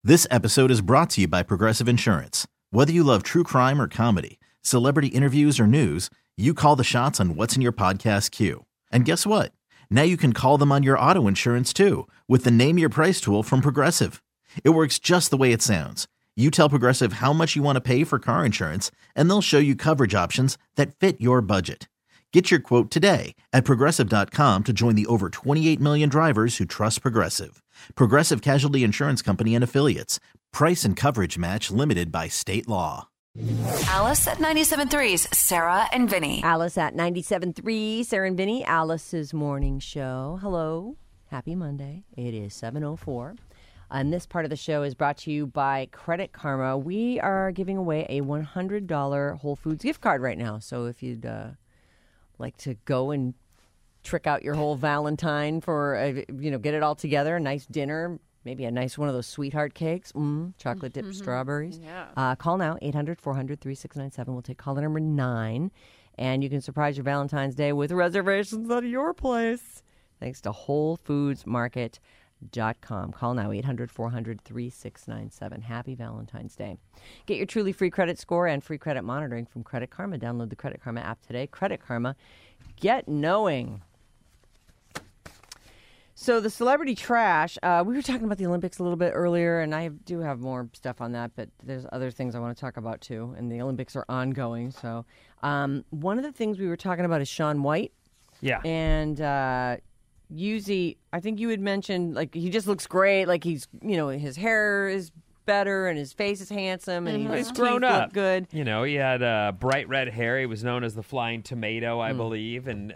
This episode is brought to you by Progressive Insurance. Whether you love true crime or comedy, celebrity interviews or news, you call the shots on what's in your podcast queue. And guess what? Now you can call them on your auto insurance too with the Name Your Price tool from Progressive. It works just the way it sounds. You tell Progressive how much you want to pay for car insurance, and they'll show you coverage options that fit your budget. Get your quote today at Progressive.com to join the over 28 million drivers who trust Progressive. Progressive Casualty Insurance Company and Affiliates. Price and coverage match limited by state law. Alice at 97.3's Sarah and Vinny. Alice at 97.3, Sarah and Vinny, Alice's morning show. Hello. Happy Monday. It is 7:04. And this part of the show is brought to you by Credit Karma. We are giving away a $100 Whole Foods gift card right now. So if you'd like to go and trick out your whole Valentine for, get it all together, a nice dinner, maybe a nice one of those sweetheart cakes, chocolate dipped strawberries. Yeah. Call now, 800-400-3697. We'll take caller number 9, and you can surprise your Valentine's Day with reservations at your place, thanks to WholeFoodsMarket.com. Call now, 800-400-3697. Happy Valentine's Day. Get your truly free credit score and free credit monitoring from Credit Karma. Download the Credit Karma app today. Credit Karma. Get knowing. So the celebrity trash, we were talking about the Olympics a little bit earlier, and I do have more stuff on that, but there's other things I want to talk about too, and the Olympics are ongoing. So one of the things we were talking about is Shaun White. Yeah. And Yuzi, I think you had mentioned, like, he just looks great. Like, he's, his hair is better and his face is handsome and he's grown up. Good. He had bright red hair. He was known as the Flying Tomato, I believe, and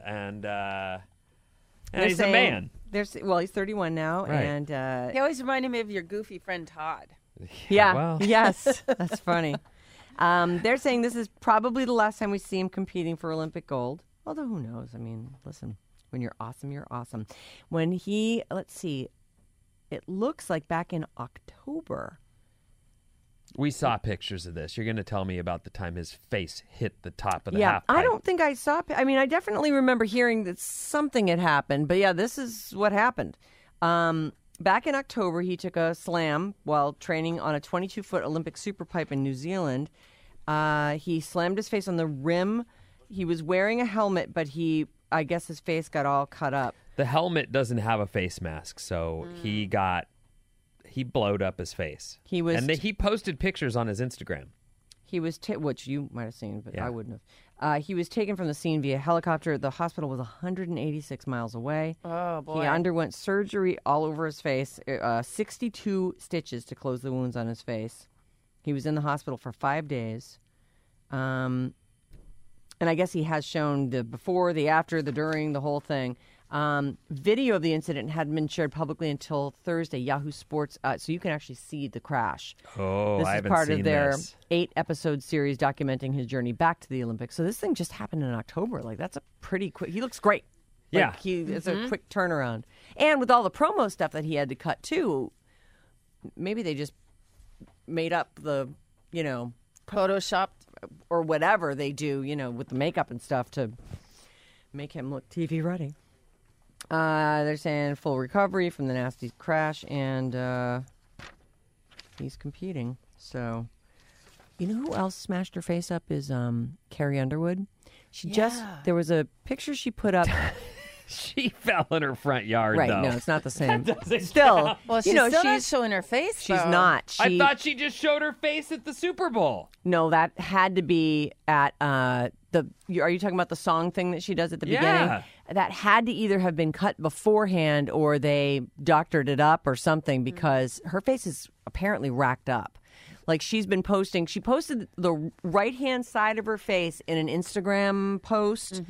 he's a man. He's 31 now, right. And he always reminded me of your goofy friend Todd. Yeah. Well. Yes, that's funny. They're saying this is probably the last time we see him competing for Olympic gold. Although who knows? I mean, listen, when you're awesome, you're awesome. When he, let's see, it looks like back in October. We saw pictures of this. You're going to tell me about the time his face hit the top of the half half pipe. I don't think I saw. I mean, I definitely remember hearing that something had happened. But yeah, this is what happened. Back in October, he took a slam while training on a 22-foot Olympic superpipe in New Zealand. He slammed his face on the rim. He was wearing a helmet, but I guess his face got all cut up. The helmet doesn't have a face mask, so he blowed up his face. He posted pictures on his Instagram. He was, which you might have seen, but yeah. I wouldn't have. He was taken from the scene via helicopter. The hospital was 186 miles away. Oh, boy. He underwent surgery all over his face, 62 stitches to close the wounds on his face. He was in the hospital for 5 days. And I guess he has shown the before, the after, the during, the whole thing. Video of the incident hadn't been shared publicly until Thursday. Yahoo Sports, so you can actually see the crash. Oh, I haven't seen this. This is part of their 8-episode series documenting his journey back to the Olympics. So this thing just happened in October. Like, that's a pretty quick. He looks great. Yeah, it's a quick turnaround. And with all the promo stuff that he had to cut too, maybe they just made up the, Photoshopped or whatever they do, with the makeup and stuff to make him look TV ready. They're saying full recovery from the nasty crash, and he's competing. So, who else smashed her face up is Carrie Underwood. There was a picture she put up. She fell in her front yard, right? though. No, it's not the same. Still, well, she's still not showing her face. She's though. not. I thought she just showed her face at the Super Bowl. No, that had to be at Are you talking about the song thing that she does at the beginning? That had to either have been cut beforehand or they doctored it up or something because her face is apparently racked up. Like she's been posting. She posted the right-hand side of her face in an Instagram post.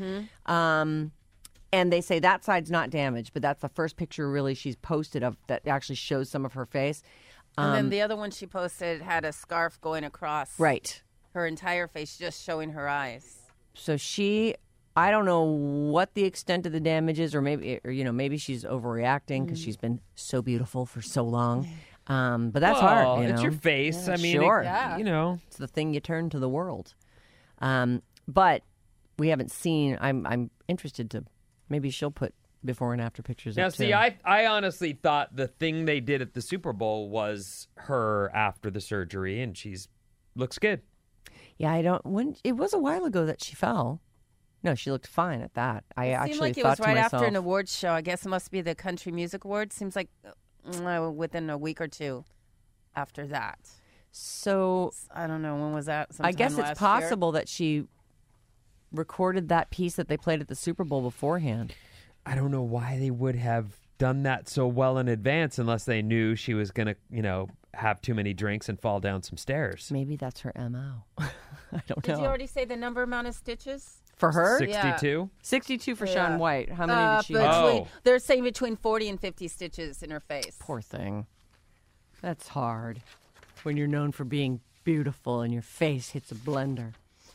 And they say that side's not damaged, but that's the first picture really she's posted of that actually shows some of her face. And then the other one she posted had a scarf going across her entire face, just showing her eyes. So I don't know what the extent of the damage is, or maybe she's overreacting because she's been so beautiful for so long. But that's hard. It's your face. Yeah, I mean, sure. It's the thing you turn to the world. But we haven't seen. I'm interested to. Maybe she'll put before and after pictures. Now, see, I honestly thought the thing they did at the Super Bowl was her after the surgery, and looks good. Yeah, it was a while ago that she fell. No, she looked fine at that. It seemed like it was right after an awards show. I guess it must be the Country Music Awards. Seems like within a week or two after that. So I don't know, when was that? I guess it's possible that she recorded that piece that they played at the Super Bowl beforehand. I don't know why they would have done that so well in advance unless they knew she was going to, have too many drinks and fall down some stairs. Maybe that's her MO. I don't know. Did you already say the amount of stitches? For her? 62? Yeah. 62 for Shaun White. How many did she have? They're saying between 40 and 50 stitches in her face. Poor thing. That's hard when you're known for being beautiful and your face hits a blender.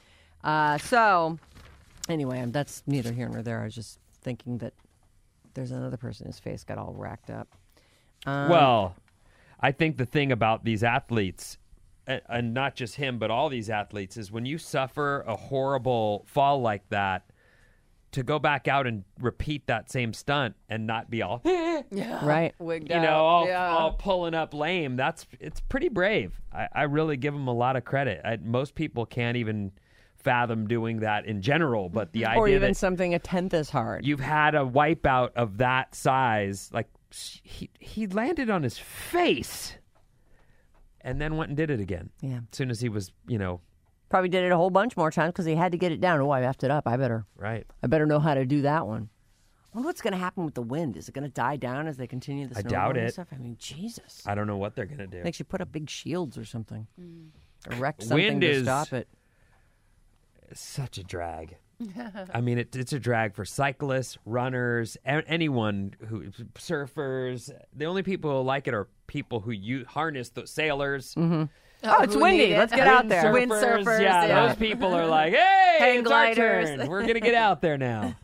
So, anyway, that's neither here nor there. I was just thinking that there's another person whose face got all racked up. Well, I think the thing about these athletes, and not just him, but all these athletes, is when you suffer a horrible fall like that, to go back out and repeat that same stunt and not be all, right, wigged all pulling up lame. It's pretty brave. I really give them a lot of credit. Most people can't even fathom doing that in general, but the idea or even that something a tenth as hard. You've had a wipeout of that size, like he landed on his face and then went and did it again. Yeah. As soon as he was, probably did it a whole bunch more times because he had to get it down. Oh, I effed it up. I better know how to do that one. I wonder what's going to happen with the wind. Is it going to die down as they continue the snowballing I doubt it. Stuff? I mean, Jesus. I don't know what they're going to do. They should put up big shields or something. Erect something to stop it. Such a drag. I mean, it's a drag for cyclists, runners, anyone surfers. The only people who like it are people who harness the sailors. Mm-hmm. Oh, it's windy. Let's get out there. Windsurfers. Yeah, those people are like, hey, hang it's gliders. Our turn. We're going to get out there now.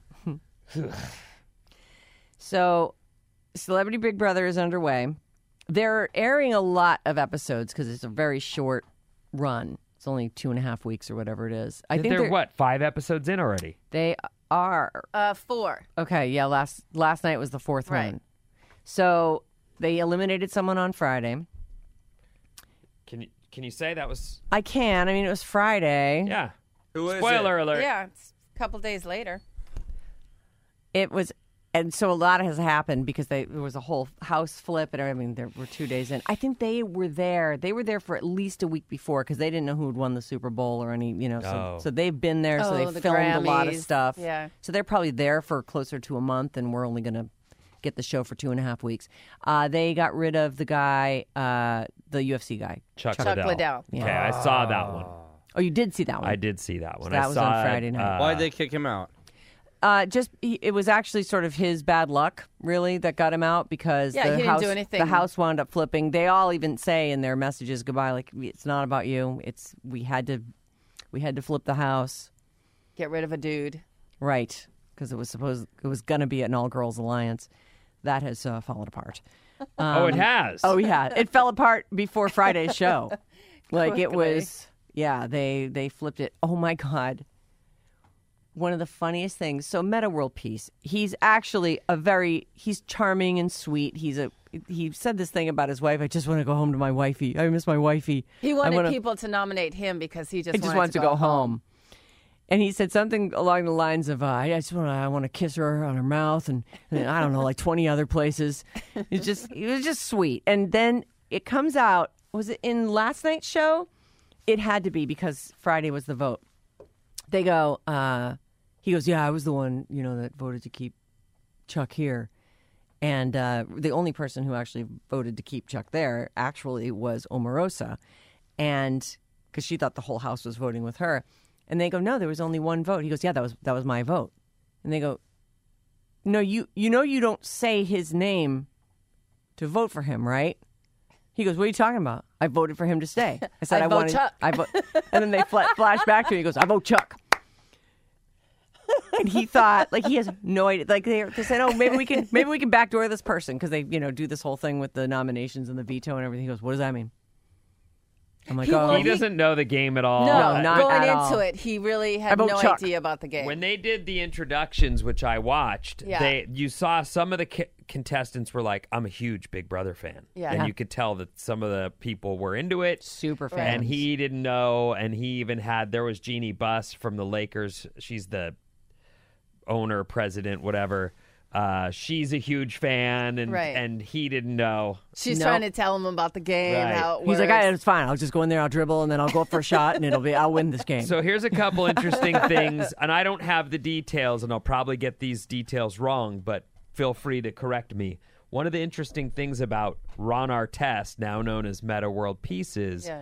So, Celebrity Big Brother is underway. They're airing a lot of episodes because it's a very short run. It's only 2.5 weeks or whatever it is. I think they're 5 episodes in already? They are 4. Okay, yeah. Last night was the 4th one. So they eliminated someone on Friday. Can you say that was? I can. I mean, it was Friday. Yeah. Who is Spoiler it? alert. Yeah, it's a couple days later. It was. And so a lot has happened because there was a whole house flip, and I mean, there were 2 days in. I think they were there. They were there for at least a week before because they didn't know who had won the Super Bowl or any, So they've been there. So they filmed Grammys. A lot of stuff. Yeah. So they're probably there for closer to a month, and we're only going to get the show for 2.5 weeks. They got rid of the guy, the UFC guy, Chuck Liddell. Yeah. Okay, I saw that one. Oh, you did see that one? I did see that one. So that was on Friday night. Why'd they kick him out? It was actually sort of his bad luck, really, that got him out because he didn't do anything. The house wound up flipping. They all even say in their messages goodbye, like, it's not about you. We had to flip the house, get rid of a dude, right? Because it was going to be an all-girls alliance. That has fallen apart. It has. Oh yeah, it fell apart before Friday's show. Like it was. Yeah, they flipped it. Oh my God. One of the funniest things. So Meta World Peace. He's actually he's charming and sweet. He said this thing about his wife. I just want to go home to my wifey. I miss my wifey. He wanted people to nominate him because he just wanted to go home. And he said something along the lines of, I want to kiss her on her mouth and I don't know, like 20 other places. He was just sweet. And then it comes out, was it in last night's show? It had to be because Friday was the vote. They go, he goes, yeah, I was the one, that voted to keep Chuck here. And the only person who actually voted to keep Chuck there actually was Omarosa. And because she thought the whole house was voting with her. And they go, no, there was only one vote. He goes, yeah, that was my vote. And they go, no, you don't say his name to vote for him, right? He goes, what are you talking about? I voted for him to stay. I said, I vote Chuck. And then they flash back to me. He goes, I vote Chuck. And he thought, like, he has no idea. Like, they said, oh, maybe we can backdoor this person because they, do this whole thing with the nominations and the veto and everything. He goes, what does that mean? I'm like, He doesn't know the game at all. No, not going at into all. it, he really had no idea about the game. When they did the introductions, which I watched, you saw some of the contestants were like, I'm a huge Big Brother fan. Yeah. And you could tell that some of the people were into it. Super fans. And he didn't know. And he even there was Jeannie Buss from the Lakers. She's the owner, president, whatever. She's a huge fan, and he didn't know. She's trying to tell him about the game, how it works. He's like, it's fine. I'll just go in there, I'll dribble, and then I'll go up for a shot, and I'll win this game. So here's a couple interesting things, and I don't have the details, and I'll probably get these details wrong, but feel free to correct me. One of the interesting things about Ron Artest, now known as Meta World Peace, is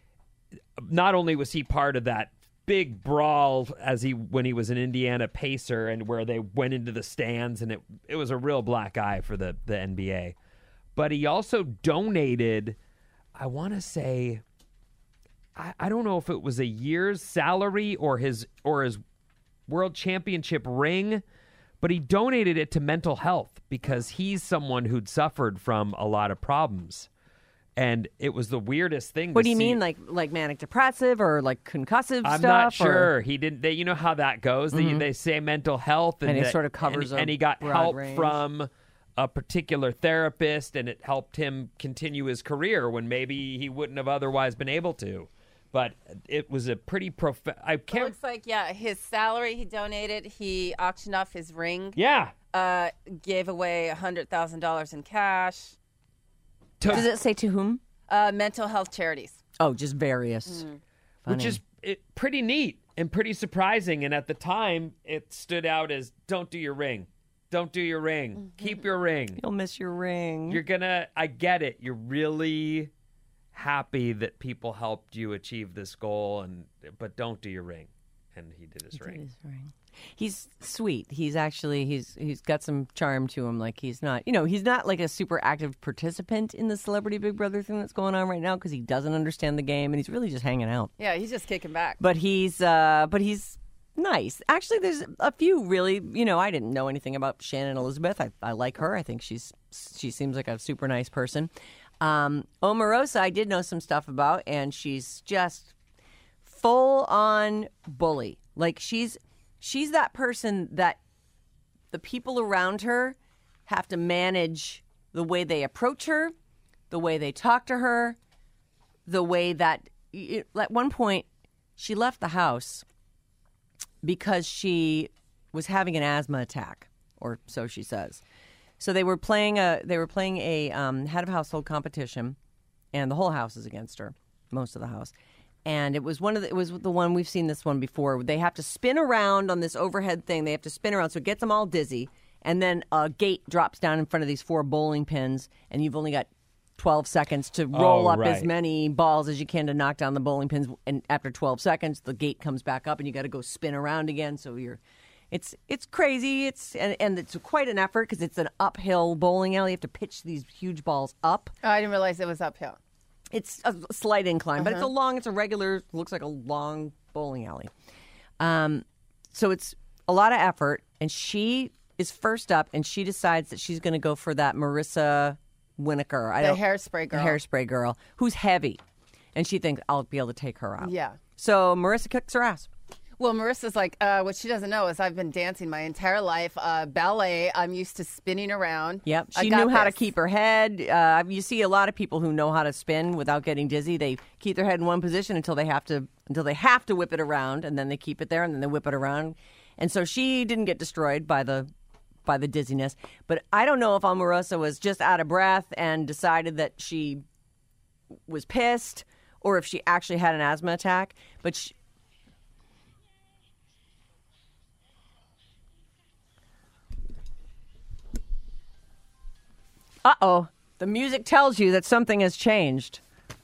not only was he part of that big brawl when he was an Indiana Pacer and where they went into the stands, and it was a real black eye for the NBA. But he also donated, I want to say, I don't know if it was a year's salary or his world championship ring, but he donated it to mental health because he's someone who'd suffered from a lot of problems. And it was the weirdest thing. What do you mean, like manic depressive or like concussive stuff? I'm not sure. He didn't. You know how that goes. They say mental health, and it sort of covers. And he got help range. from a particular therapist, and it helped him continue his career when maybe he wouldn't have otherwise been able to. But it was a pretty It looks like his salary he donated. He auctioned off his ring. Yeah. Gave away $100,000 in cash. Does it say to whom? Mental health charities. Oh, just various. Which is pretty neat and pretty surprising. And at the time, it stood out as, don't do your ring. Don't do your ring. Mm-hmm. Keep your ring. You'll miss your ring. I get it. You're really happy that people helped you achieve this goal, but don't do your ring. And he did his ring. He's sweet. He's got some charm to him. Like he's not like a super active participant in the Celebrity Big Brother thing that's going on right now because he doesn't understand the game and he's really just hanging out. Yeah, he's just kicking back. But he's nice. Actually, there's a few really, I didn't know anything about Shannon Elizabeth. I like her. I think she seems like a super nice person. Omarosa, I did know some stuff about, and she's just full on bully. Like she's that person that the people around her have to manage the way they approach her, the way they talk to her, the way that at one point she left the house because she was having an asthma attack, or so she says. So they were playing a head of household competition, and the whole house is against her, most of the house. And it was the one we've seen this one before. They have to spin around on this overhead thing. They have to spin around, so it gets them all dizzy. And then a gate drops down in front of these 4 bowling pins, and you've only got 12 seconds to roll up as many balls as you can to knock down the bowling pins. And after 12 seconds, the gate comes back up, and you got to go spin around again. So it's crazy. And it's quite an effort because it's an uphill bowling alley. You have to pitch these huge balls up. Oh, I didn't realize it was uphill. It's a slight incline, but it's a regular, looks like a long bowling alley. So it's a lot of effort, and she is first up, and she decides that she's going to go for that Marissa Winokur. The hairspray girl, who's heavy, and she thinks, I'll be able to take her out. Yeah. So Marissa kicks her ass. Well, Marissa's like, what she doesn't know is I've been dancing my entire life. Ballet, I'm used to spinning around. Yep. She knew how to keep her head. You see a lot of people who know how to spin without getting dizzy. They keep their head in one position until they have to whip it around, and then they keep it there, and then they whip it around. And so she didn't get destroyed by the dizziness. But I don't know if Omarosa was just out of breath and decided that she was pissed, or if she actually had an asthma attack. But uh-oh. The music tells you that something has changed.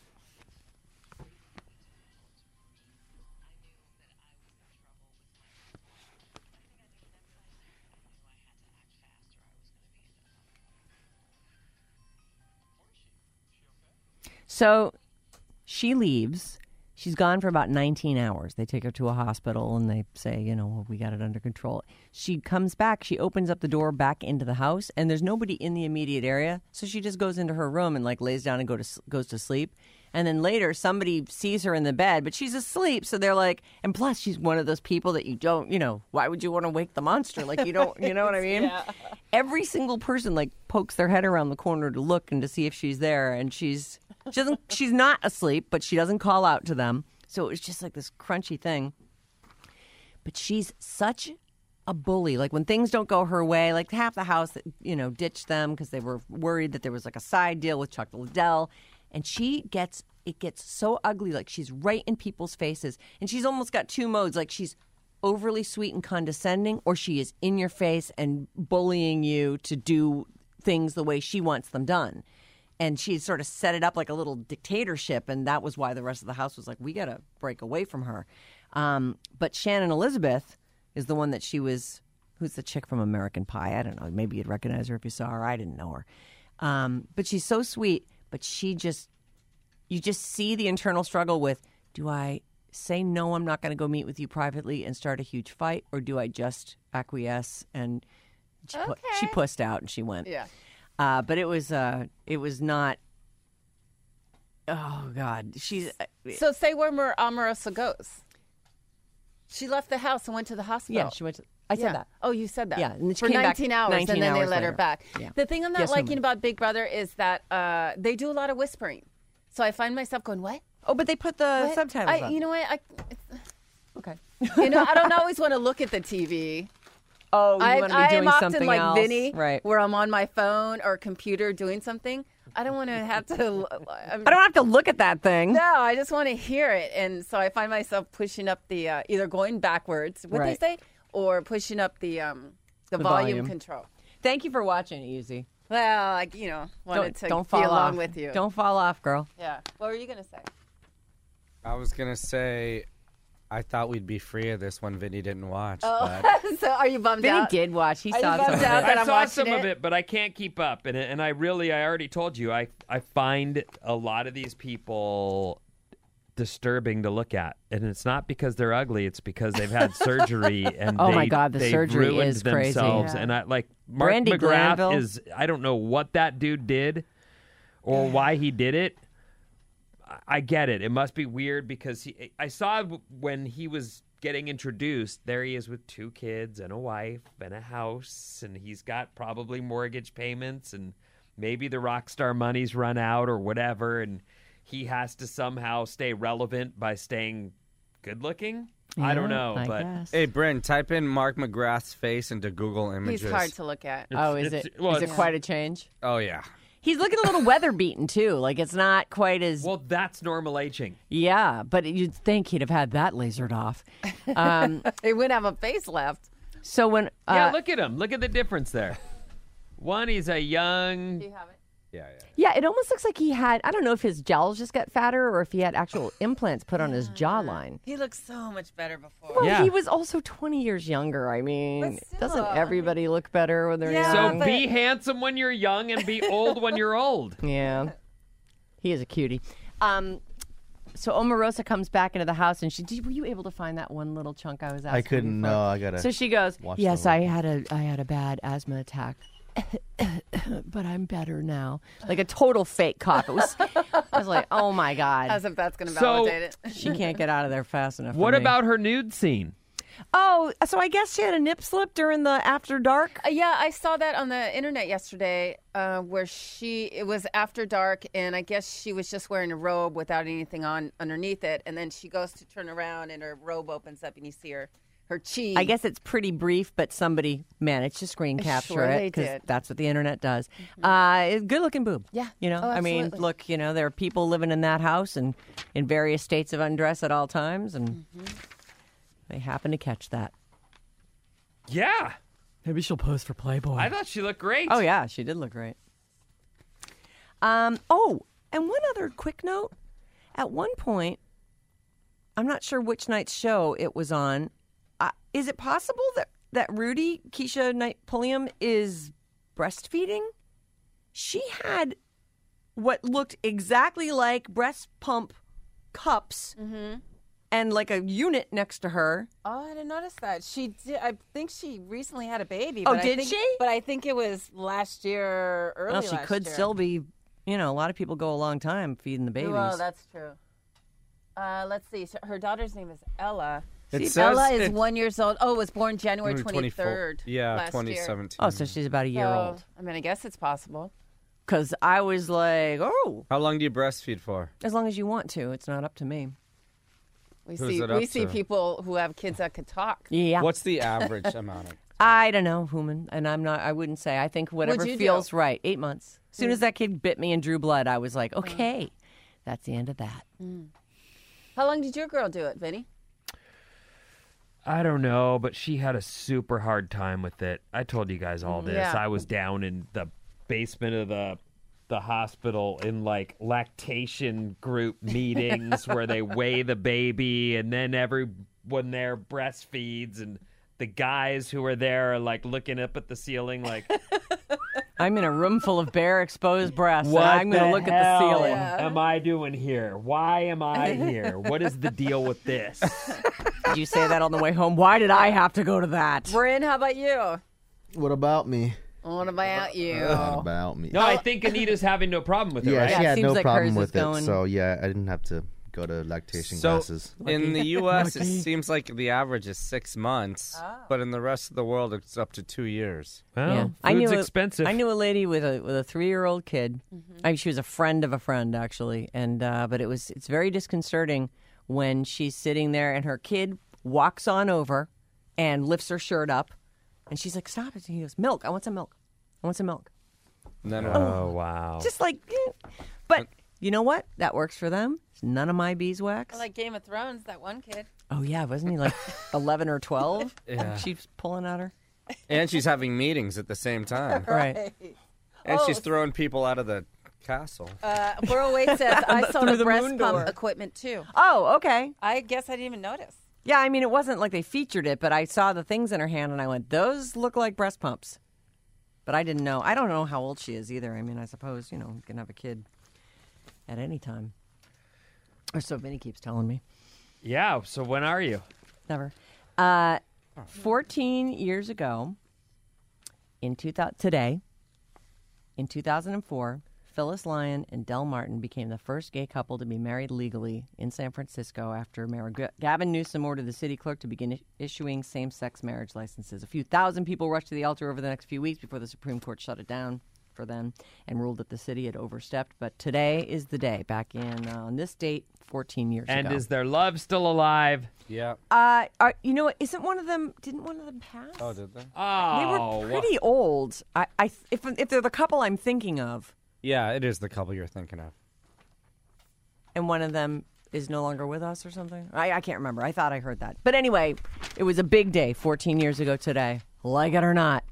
So she leaves. She's gone for about 19 hours. They take her to a hospital and they say, well, we got it under control. She comes back. She opens up the door back into the house, and there's nobody in the immediate area. So she just goes into her room and lays down and goes to sleep. And then later, somebody sees her in the bed, but she's asleep. So they're like, and plus, she's one of those people that you don't, why would you want to wake the monster? Like, you don't, you know what I mean? Yeah. Every single person, like, pokes their head around the corner to look and to see if she's there. And she's not asleep, but she doesn't call out to them. So it was just like this crunchy thing. But she's such a bully. Like, when things don't go her way, like half the house, ditched them because they were worried that there was like a side deal with Chuck Liddell. And it gets so ugly, like she's right in people's faces. And she's almost got two modes, like she's overly sweet and condescending, or she is in your face and bullying you to do things the way she wants them done. And she sort of set it up like a little dictatorship, and that was why the rest of the house was like, we got to break away from her. But Shannon Elizabeth is the one that who's the chick from American Pie? I don't know. Maybe you'd recognize her if you saw her. I didn't know her. But she's so sweet. But you just see the internal struggle with, do I say, no, I'm not going to go meet with you privately and start a huge fight? Or do I just acquiesce? And she pussed out and she went. Yeah. But it was not, oh, God. So say where Omarosa goes. She left the house and went to the hospital. Yeah, she went to, I said that. Oh, you said that. Yeah, and then she for came 19 back hours, 19 and then they hours let her later. back. Yeah. The thing I'm not Yes, liking about Big Brother is that they do a lot of whispering. So I find myself going, what? Oh, but they put the What? subtitles up. You know what? Okay. I don't always want to look at the TV. Oh, you want to be doing I'm something often like else. Vinny, right. where I'm on my phone or computer doing something. I don't want to have to. I don't have to look at that thing. No, I just want to hear it, and so I find myself pushing up the either going backwards, what Right. they say, or pushing up the volume control. Thank you for watching, Easy. Well, wanted to don't be fall along off. with you. Don't fall off, girl. Yeah. What were you gonna say? I was going to say, I thought we'd be free of this when Vinny didn't watch. Oh, But so are you bummed Vinny out? did watch. He Are you saw bummed some of out it. that I I'm saw watching some of it? it, but I can't keep up. And I already told you, I find a lot of these people disturbing to look at. And it's not because they're ugly. It's because they've had surgery and Oh, my God, the they've surgery ruined is crazy. themselves. Yeah. And Mark Brandy McGrath Glanville. I don't know what that dude did or why he did it. I get it. It must be weird because I saw when he was getting introduced, there he is with 2 kids and a wife and a house, and he's got probably mortgage payments, and maybe the rock star money's run out or whatever, and he has to somehow stay relevant by staying good looking. I don't know, I but guess. hey, Bryn, type in Mark McGrath's face into Google Images. He's hard to look at. Oh, is it? well, Is it it's- quite a change? Oh, yeah. He's looking a little weather beaten too. Like it's not quite as. well, that's normal aging. Yeah, but you'd think he'd have had that lasered off. He wouldn't have a face left. So when Yeah, look at him. Look at the difference there. One, he's a young. Do you have it? Yeah, it almost looks like he had, I don't know if his jowls just got fatter or if he had actual implants put on his jawline. He looked so much better before. Well, Yeah. he was also 20 years younger. I mean, But still, doesn't I mean- everybody look better when they're Yeah, So young? but- be handsome when you're young and be old when you're old. Yeah. He is a cutie. So Omarosa comes back into the house and were you able to find that one little chunk I was asking? I couldn't. you for? No, I gotta. So she goes, watch yes, the I whole had a bad asthma attack. But I'm better now. Like a total fake cough. I was like, oh my God. As if that's going to So- validate it. She can't get out of there fast enough. What for me. about her nude scene? Oh, so I guess she had a nip slip during the after dark? Yeah, I saw that on the internet yesterday where it was after dark, and I guess she was just wearing a robe without anything on underneath it, and then she goes to turn around, and her robe opens up, and you see her cheek. I guess it's pretty brief, but somebody managed to screen capture Sure it they because did. that's what the internet does. Good looking boob. Yeah. You know, Oh, I mean, absolutely. look, there are people living in that house and in various states of undress at all times, and they happen to catch that. Yeah. Maybe she'll pose for Playboy. I thought she looked great. Oh, yeah, she did look great. Oh, and one other quick note. At one point, I'm not sure which night's show it was on. Is it possible that Rudy, Keisha Knight Pulliam, is breastfeeding? She had what looked exactly like breast pump cups and like a unit next to her. Oh, I didn't notice that. She did. I think she recently had a baby. Oh, but did I think, she? But I think it was last year, early Well, she last could year. still be a lot of people go a long time feeding the babies. Well, that's true. Let's see. So her daughter's name is Ella. It says Ella is it's 1 year old. Oh, was born January 24 23rd. Yeah, last 2017. Oh, so she's about a year old. I mean, I guess it's possible. Because I was like, oh, How long do you breastfeed for? as long as you want to. It's not up to me. We Who's see it up we see to? people who have kids that could talk. Yeah. What's the average amount of? I don't know, Human, and I wouldn't say. I think whatever you feels do? right. 8 months. As soon as that kid bit me and drew blood, I was like, okay, that's the end of that. How long did your girl do it, Vinny? I don't know, but she had a super hard time with it. I told you guys all this. Yeah. I was down in the basement of the hospital in like lactation group meetings where they weigh the baby, and then everyone there breastfeeds, and the guys who are there are like looking up at the ceiling like, I'm in a room full of bare exposed breasts, what and I'm going to look at the hell ceiling. am I doing here? Why am I here? What is the deal with this? Did you say that on the way home? Why did I have to go to that? Bryn, how about you? What about me? What about you? What about me? No, I think Anita's having no problem with it, Yeah, right? she Yeah, it had seems no like problem hers with is it. going- So, yeah, I didn't have to go to lactation So classes. in the U.S., it seems like the average is 6 months, but in the rest of the world, it's up to 2 years. Well, I food's knew expensive. I knew a lady with a 3-year-old kid. She was a friend of a friend, actually, and but it's very disconcerting when she's sitting there and her kid walks on over and lifts her shirt up, and she's like, "Stop it!" And he goes, "Milk. I want some milk. I want some milk." And then Oh, wow. Just like, but you know what? That works for them. It's none of my beeswax. Like Game of Thrones, that one kid. Oh yeah, wasn't he like 11 or 12? Yeah. She's pulling at her. and she's having meetings at the same time, Right. and she's throwing people out of the castle. 408 says, I sold Through a the breast moon pump door. equipment too. Oh, okay. I guess I didn't even notice. Yeah, I mean, it wasn't like they featured it, but I saw the things in her hand and I went, those look like breast pumps. But I didn't know. I don't know how old she is either. I mean, I suppose, you can have a kid at any time. Or so Vinny keeps telling me. Yeah, so when are you? Never. 14 years ago, today, in 2004, Phyllis Lyon and Del Martin became the first gay couple to be married legally in San Francisco after Mayor Gavin Newsom ordered the city clerk to begin issuing same-sex marriage licenses. A few thousand people rushed to the altar over the next few weeks before the Supreme Court shut it down for them and ruled that the city had overstepped. But today is the day, back in on this date, 14 years And ago. is their love still alive? Yeah. You know what? Didn't one of them pass? Oh, did they? Oh, They were pretty old. If they're the couple I'm thinking of, Yeah, it is the couple you're thinking of. and one of them is no longer with us or something. I can't remember. I thought I heard that. But anyway, it was a big day 14 years ago today. Like it or not.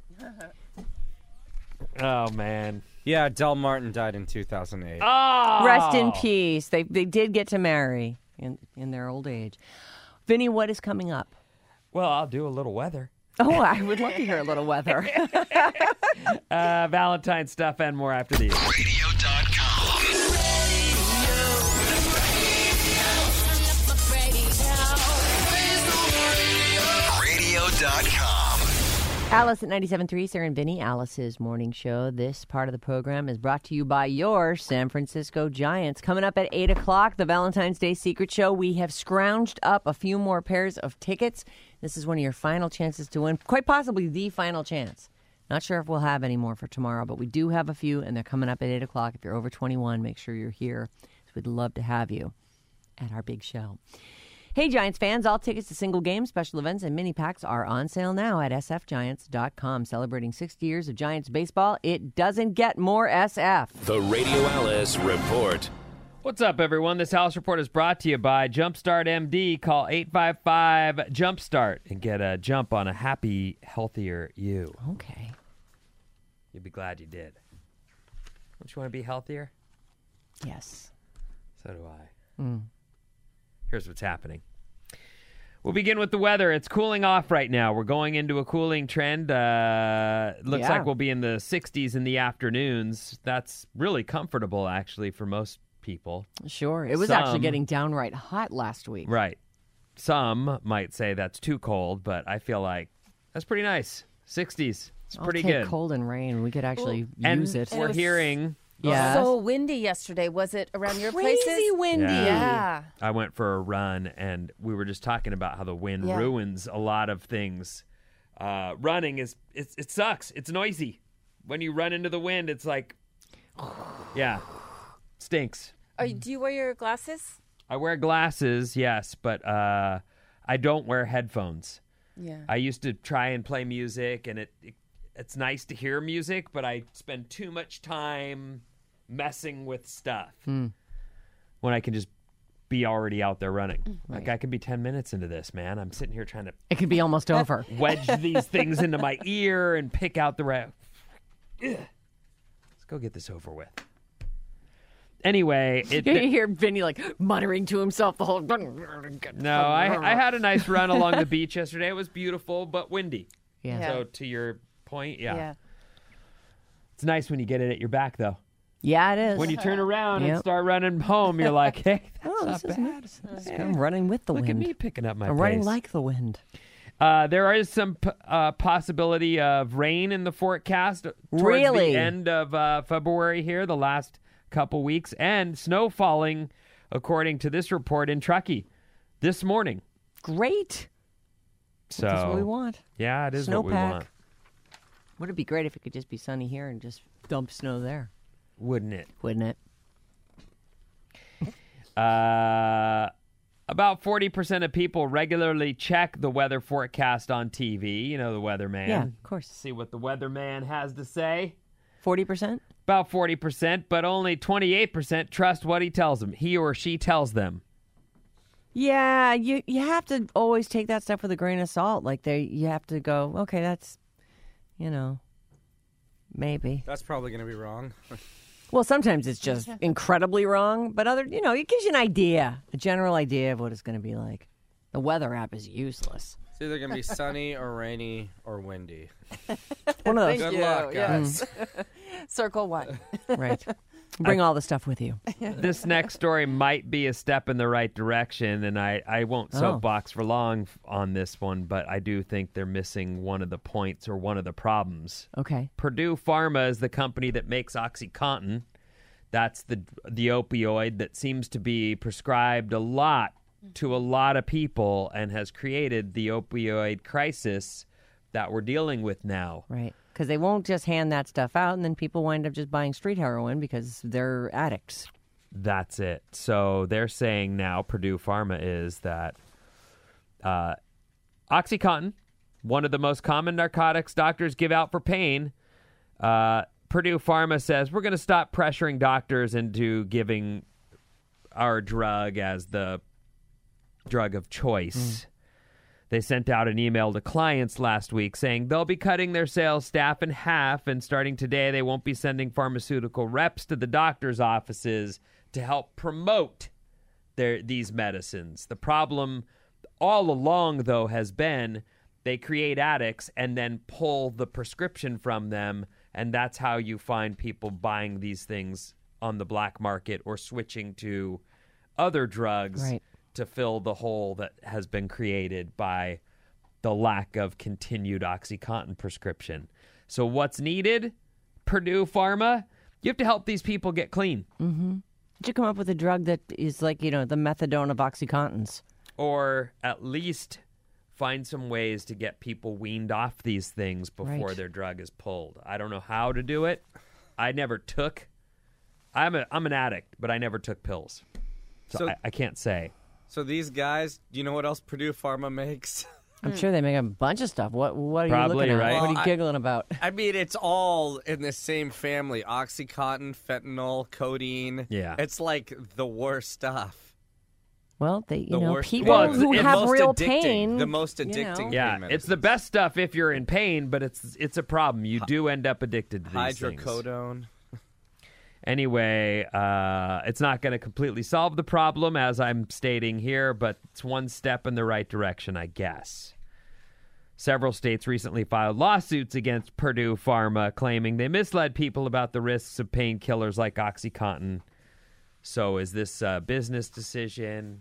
Oh, man. Yeah, Del Martin died in 2008. Oh! Rest in peace. They did get to marry in their old age. Vinny, what is coming up? Well, I'll do a little weather. Oh, I would love to hear a little weather. Valentine's stuff and more after these. Radio.com. Alice at 97.3, Sarah and Vinny, Alice's morning show. This part of the program is brought to you by your San Francisco Giants. Coming up at 8 o'clock, the Valentine's Day Secret Show. We have scrounged up a few more pairs of tickets. This is one of your final chances to win, quite possibly the final chance. Not sure if we'll have any more for tomorrow, but we do have a few, and they're coming up at 8 o'clock. If you're over 21, make sure you're here. We'd love to have you at our big show. Hey, Giants fans, all tickets to single games, special events, and mini packs are on sale now at sfgiants.com. Celebrating 60 years of Giants baseball, it doesn't get more SF. The Radio Alice Report. What's up, everyone? This Alice Report is brought to you by Jumpstart MD. Call 855-JUMPSTART and get a jump on a happy, healthier you. Okay. You'll be glad you did. Don't you want to be healthier? Yes. So do I. Here's what's happening. We'll begin with the weather. It's cooling off right now. We're going into a cooling trend. Looks like we'll be in the 60s in the afternoons. That's really comfortable, actually, for most people. Sure. It was actually Some- getting downright hot last week. Right. Some might say that's too cold, but I feel like that's pretty nice. 60s. It's I'll pretty take good. cold and rain. We could actually And use it. we're hearing Yes. So windy yesterday. Was it around your places? Crazy windy. Yeah. I went for a run, and we were just talking about how the wind Yeah. ruins a lot of things. Running it sucks. It's noisy. When you run into the wind, it's like, yeah, stinks. Do you wear your glasses? I wear glasses, yes, but I don't wear headphones. Yeah. I used to try and play music, and it's nice to hear music, but I spend too much time messing with stuff when I can just be already out there running. Like, I could be 10 minutes into this, man. I'm sitting here trying to It could be almost over. wedge these things into my ear and pick out the right. Let's go get this over with. Anyway, You hear Vinny like muttering to himself the whole. No, I had a nice run along the beach yesterday. It was beautiful, but windy. Yeah. Yeah. So to your point, Yeah. it's nice when you get it at your back, though. Yeah, it is. When you turn around and Yep. start running home, you're like, hey, oh, that's this not is bad. nice. I'm running with the Look wind. at me picking up my I'm pace. running like the wind. There is some possibility of rain in the forecast towards Really? the end of February here, the last couple weeks, and snow falling, according to this report, in Truckee this morning. Great. So That's what we want. yeah, it is what we Snowpack. want, Would it be great if it could just be sunny here and just dump snow there? wouldn't it? Wouldn't it? About 40% of people regularly check the weather forecast on TV. You know, the weatherman. Yeah, of course. See what the weatherman has to say. 40%? About 40%, but only 28% trust what he tells them. He or she tells them. Yeah, you have to always take that stuff with a grain of salt. Like you have to go, okay, that's, maybe. That's probably going to be wrong. Well, sometimes it's just incredibly wrong, but it gives you an idea, a general idea of what it's going to be like. The weather app is useless. It's either going to be sunny or rainy or windy. One of those, Good luck, guys. Circle one. right? Bring all the stuff with you. This next story might be a step in the right direction, and I won't soapbox for long on this one, but I do think they're missing one of the points or one of the problems. Okay. Purdue Pharma is the company that makes OxyContin. That's the opioid that seems to be prescribed a lot to a lot of people and has created the opioid crisis that we're dealing with now. Right. Because they won't just hand that stuff out, and then people wind up just buying street heroin because they're addicts. That's it. So they're saying now, Purdue Pharma is that OxyContin, one of the most common narcotics doctors give out for pain, Purdue Pharma says, we're going to stop pressuring doctors into giving our drug as the drug of choice. They sent out an email to clients last week saying they'll be cutting their sales staff in half, and starting today, they won't be sending pharmaceutical reps to the doctor's offices to help promote these medicines. The problem all along, though, has been they create addicts and then pull the prescription from them, and that's how you find people buying these things on the black market or switching to other drugs. Right. To fill the hole that has been created by the lack of continued OxyContin prescription. So what's needed? Purdue Pharma, you have to help these people get clean. Mm-hmm. Did you come up with a drug that is like, the methadone of OxyContins? Or at least find some ways to get people weaned off these things before Right. their drug is pulled. I don't know how to do it. I never took. I'm an addict, but I never took pills. So I can't say. So these guys, do you know what else Purdue Pharma makes? I'm sure they make a bunch of stuff. What are you Probably, looking at? right? What are Well, you giggling about? I mean, it's all in the same family. OxyContin, fentanyl, codeine. Yeah. It's like the worst stuff. Well, The worst. people Well, who the have most real addicting, pain. The most addicting. pain Yeah, medicines. it's the best stuff if you're in pain, but it's a problem. You do end up addicted to these things. Hydrocodone. Anyway, it's not going to completely solve the problem, as I'm stating here, but it's one step in the right direction, I guess. Several states recently filed lawsuits against Purdue Pharma, claiming they misled people about the risks of painkillers like OxyContin. So is this a business decision?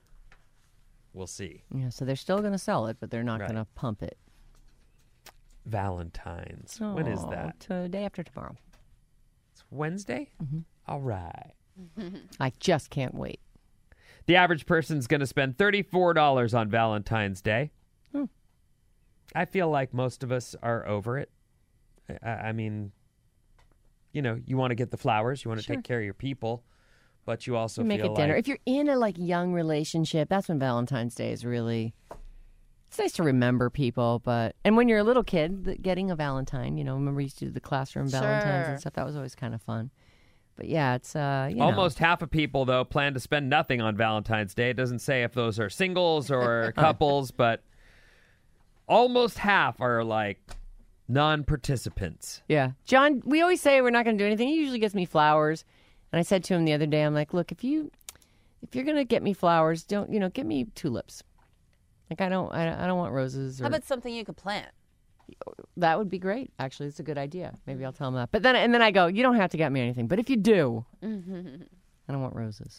We'll see. Yeah, so they're still going to sell it, but they're not Right. going to pump it. Valentine's. When is Oh, that? Day after tomorrow. It's Wednesday? Mm-hmm. All right. I just can't wait. The average person's going to spend $34 on Valentine's Day. I feel like most of us are over it. I mean, you know, you want to get the flowers, you want to take care of your people, but you also Make feel a dinner. like If you're in a young relationship, that's when Valentine's Day is really. It's nice to remember people, and when you're a little kid, getting a Valentine, remember we used to do the classroom Valentines and stuff. That was always kind of fun. But yeah, it's almost half of people though plan to spend nothing on Valentine's Day. It doesn't say if those are singles or couples, but almost half are like non-participants. Yeah. John, we always say we're not going to do anything. He usually gets me flowers. And I said to him the other day, I'm like, look, if you're going to get me flowers, don't, get me tulips. Like I don't want roses. How about something you could plant? That would be great. Actually, it's a good idea. Maybe I'll tell him that. But then I go, you don't have to get me anything. But if you do, I don't want roses.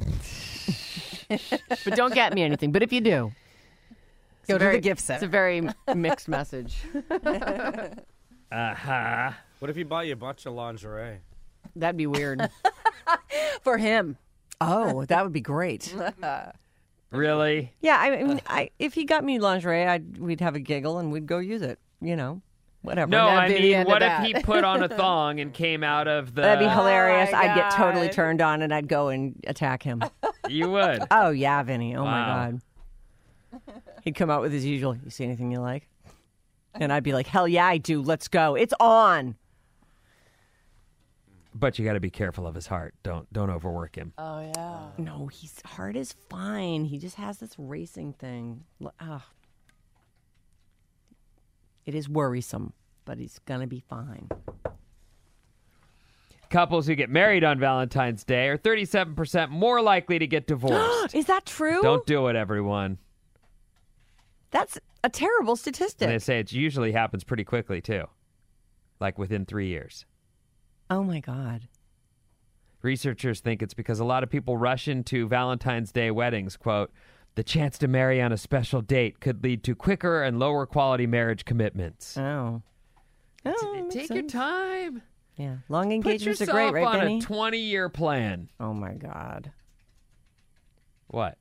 But don't get me anything. But if you do. Go to the gift center. It's a very mixed message. Uh-huh. What if you bought you a bunch of lingerie? That'd be weird. For him. Oh, that would be great. Really? Yeah, I mean, if he got me lingerie, we'd have a giggle and we'd go use it. Whatever. No, I That'd be the mean, end what of if that. he put on a thong and came out of the... That'd be hilarious. my I'd get totally God. turned on and I'd go and attack him. You would. Oh, yeah, Vinny. Oh, my Wow. God. He'd come out with his usual, you see anything you like? And I'd be like, hell yeah, I do. Let's go. It's on. But you got to be careful of his heart. Don't overwork him. Oh, yeah. No, his heart is fine. He just has this racing thing. It is worrisome, but he's going to be fine. Couples who get married on Valentine's Day are 37% more likely to get divorced. Is that true? Don't do it, everyone. That's a terrible And they statistic. say it usually happens pretty quickly, too. Like within 3 years. Oh, my God. Researchers think it's because a lot of people rush into Valentine's Day weddings. Quote, the chance to marry on a special date could lead to quicker and lower quality marriage commitments. Oh. Makes Take your sense. time. Yeah. Long Put engagements are yourself great, right, on Benny? a 20-year plan. Oh, my God. What?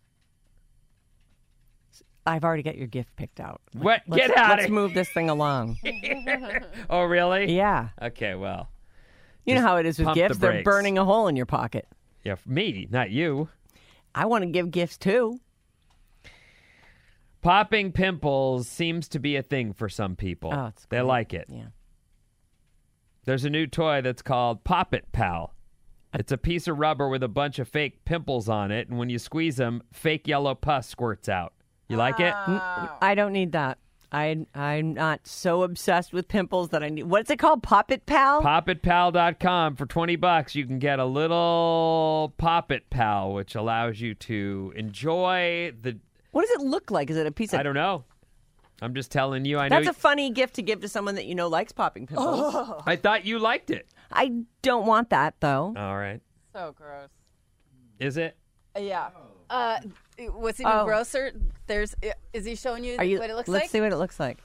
I've already got your gift picked out. What? Get out Let's of move this thing along. Oh, really? Yeah. Okay, well. You know how it is with pump the gifts. They're brakes. burning a hole in your pocket. Yeah, for me, not you. I want to give gifts, too. Popping pimples seems to be a thing for some people. Oh, it's they great. like it. Yeah. There's a new toy that's called Pop It Pal. It's a piece of rubber with a bunch of fake pimples on it, and when you squeeze them, fake yellow pus squirts out. You like it? I don't need that. I'm not so obsessed with pimples that I need. What's it called? Pop It Pal? PopItPal.com. For $20, you can get a little Pop It Pal, which allows you to enjoy the... What does it look like? Is it a piece of... I don't know. I'm just telling you. I know. That's a funny gift to give to someone that you know likes popping pimples. I thought you liked it. I don't want that, though. All right. So gross. Is it? Yeah. What's even Oh. grosser? Is he showing you, what it looks Let's like? see what it looks like.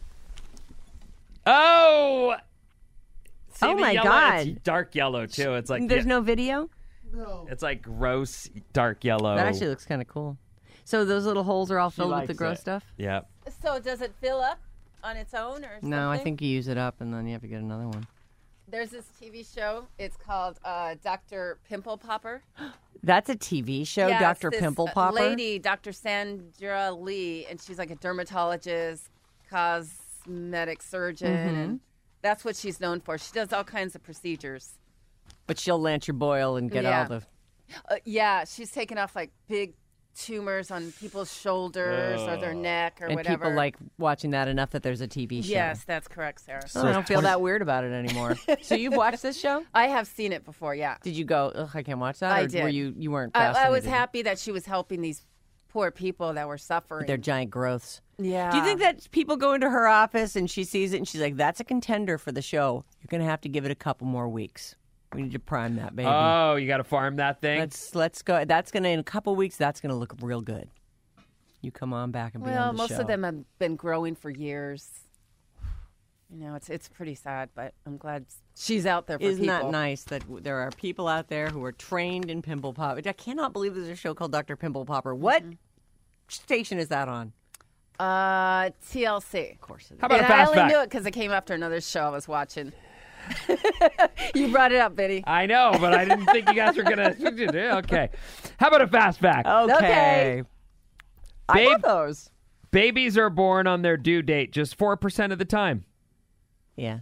Oh! See Oh the my yellow? God. It's dark yellow, too. It's like... There's no video? It's like gross dark yellow. That actually looks kind of cool. So those little holes are all filled with the likes gross it. stuff? Yeah. So does it fill up on its own or something? No, I think you use it up and then you have to get another one. There's this TV show. It's called Dr. Pimple Popper. That's a TV show, Yeah, Dr. it's this Pimple Popper? lady, Dr. Sandra Lee, and she's like a dermatologist, cosmetic surgeon, and that's what she's known for. She does all kinds of procedures. But she'll lance your boil and get Yeah. all the... Yeah, she's taken off like big tumors on people's shoulders or their neck or And whatever. people like watching that enough that there's a TV show. Yes, that's correct, Sarah. Oh, I don't feel that weird about it anymore. So you've watched this show? I have seen it before, yeah. Did you go, ugh, I can't watch that? I Or did. were you weren't I fascinated? was happy that she was helping these poor people that were suffering. Their giant growths. Yeah. Do you think that people go into her office and she sees it and she's like, that's a contender for the show. You're going to have to give it a couple more weeks. We need to prime that, baby. Oh, you got to farm that thing? Let's go. That's going to, in a couple weeks, that's going to look real good. You come on back and be Well, on the most show. of them have been growing for years. it's pretty sad, but I'm glad she's out there for Isn't people. that nice that there are people out there who are trained in pimple pop? I cannot believe there's a show called Dr. Pimple Popper. What station is that on? TLC. Of course it is. How about And a fast I only fact? knew it because it came after another show I was watching. You brought it up, Biddy. I know, but I didn't think you guys were gonna. Okay, how about a fast fact? Okay. I Babe- love those. Babies are born on their due date just 4% of the time. Yeah.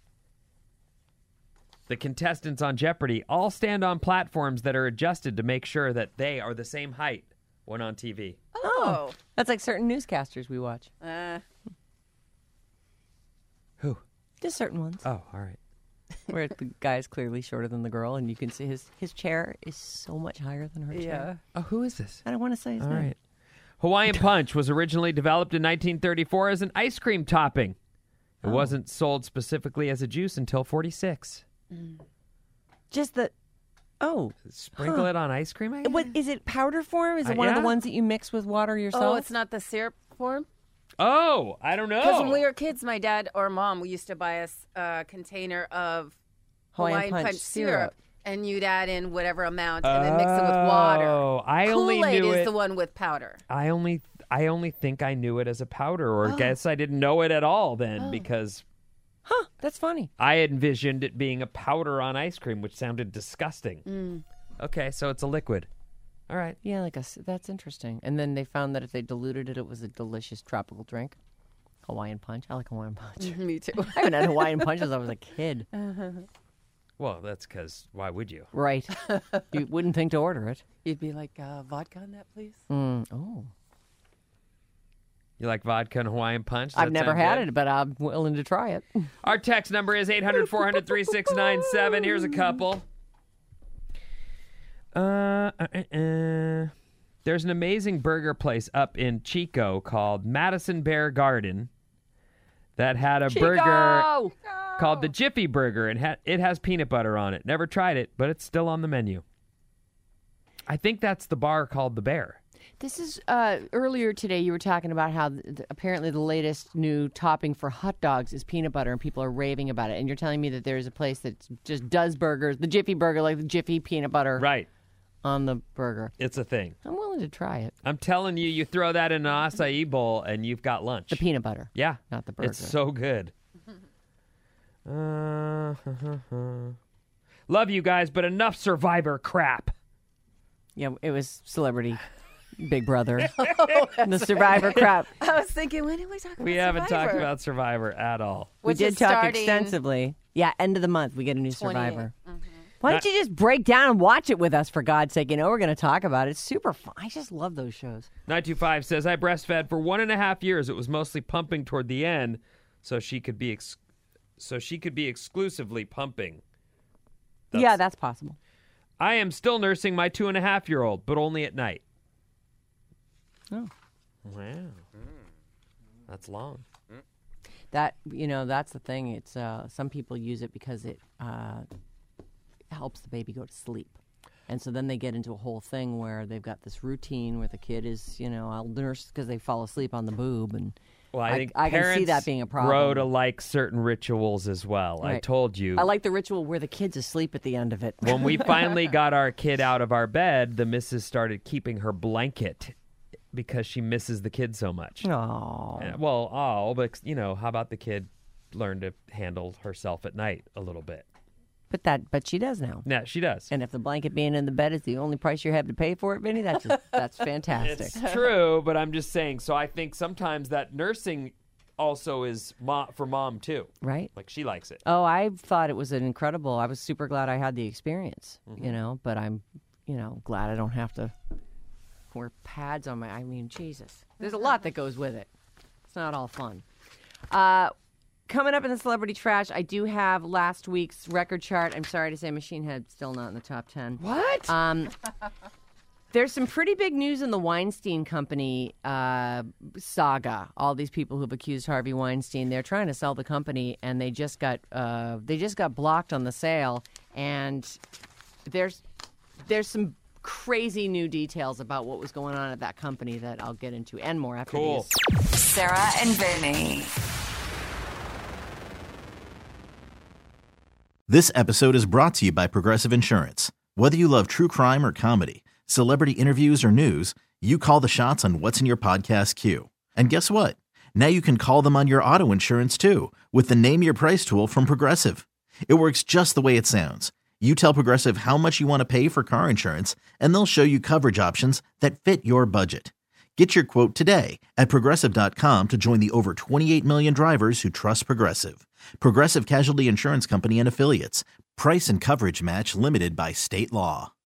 The contestants on Jeopardy all stand on platforms that are adjusted to make sure that they are the same height when on TV. Oh. That's like certain newscasters we watch. Who? Just certain ones. Oh, all right. Where the guy's clearly shorter than the girl, and you can see his chair is so much higher than her chair. Oh, who is this? I don't want to say his All name. right. Hawaiian Punch was originally developed in 1934 as an ice cream topping. It wasn't sold specifically as a juice until 46. Just the... Oh. Sprinkle it on ice cream, I guess? What, is it powder form? Is it one of the yeah. ones that you mix with water yourself? Oh, it's not the syrup form? Oh, I don't know. Because when we were kids, my dad or mom, we used to buy us a container of Hawaiian Punch syrup. And you'd add in whatever amount and then mix it with water. Oh, I only Kool-Aid knew is it. the one with powder. I only think I knew it as a powder, or guess I didn't know it at all then because Huh, that's funny. I envisioned it being a powder on ice cream, which sounded disgusting. Okay, so it's a liquid. All right. Yeah, that's interesting. And then they found that if they diluted it, it was a delicious tropical drink. Hawaiian Punch. I like Hawaiian Punch. Me too. I haven't had Hawaiian Punch since I was a kid. Well, that's because why would you? Right. You wouldn't think to order it. You'd be like, vodka on that, please? Oh. You like vodka and Hawaiian Punch? Does I've that never sound had good? it, but I'm willing to try it. Our text number is 800-400-3697. Here's a couple. There's an amazing burger place up in Chico called Madison Bear Garden that had a burger called the Jiffy Burger, and it has peanut butter on it. Never tried it, but it's still on the menu. I think that's the bar called the Bear. This is earlier today you were talking about how apparently the latest new topping for hot dogs is peanut butter and people are raving about it. And you're telling me that there's a place that just does burgers, the Jiffy Burger, like the Jiffy peanut butter Right. on the burger. It's a thing. I'm willing to try it. I'm telling you, you throw that in an acai bowl and you've got lunch. The peanut butter. Yeah. Not the burger. It's so good. Love you guys, but enough Survivor crap. Yeah, it was Celebrity Big Brother. The Survivor crap. I was thinking, when did we talk about We haven't Survivor? talked about Survivor at all. Which we is did talk starting extensively. Yeah, end of the month we get a new 28. Survivor. Why don't you just break down and watch it with us, for God's sake? You know we're going to talk about it. It's super fun. I just love those shows. 925 says, I breastfed for 1.5 years. It was mostly pumping toward the end, so she could be exclusively pumping. Yeah, that's possible. I am still nursing my 2.5-year-old, but only at night. Oh. Wow. That's long. That, that's the thing. It's some people use it because it helps the baby go to sleep. And so then they get into a whole thing where they've got this routine where the kid is, I'll nurse because they fall asleep on the boob. And Well, I think I can see parents that being a problem. grow to like certain rituals as well. I Right. told you. I like the ritual where the kid's asleep at the end of it. When we finally got our kid out of our bed, the missus started keeping her blanket because she misses the kid so much. Oh. But how about the kid learn to handle herself at night a little bit? But she does now. Yeah, she does. And if the blanket being in the bed is the only price you have to pay for it, Vinny, that's fantastic. It's true, but I'm just saying. So I think sometimes that nursing also is for mom too. Right. Like she likes it. Oh, I thought it was I was super glad I had the experience, Mm-hmm. but I'm, glad I don't have to wear pads on Jesus. There's a lot that goes with it. It's not all fun. Coming up in the Celebrity Trash, I do have last week's record chart. I'm sorry to say Machine Head still not in the top 10. What? There's some pretty big news in the Weinstein Company saga. All these people who've accused Harvey Weinstein, they're trying to sell the company, and they just got blocked on the sale. And there's some crazy new details about what was going on at that company that I'll get into, and more after Cool. these. Sarah and Vinny. This episode is brought to you by Progressive Insurance. Whether you love true crime or comedy, celebrity interviews or news, you call the shots on what's in your podcast queue. And guess what? Now you can call them on your auto insurance too with the Name Your Price tool from Progressive. It works just the way it sounds. You tell Progressive how much you want to pay for car insurance, and they'll show you coverage options that fit your budget. Get your quote today at Progressive.com to join the over 28 million drivers who trust Progressive. Progressive Casualty Insurance Company and Affiliates. Price and coverage match limited by state law.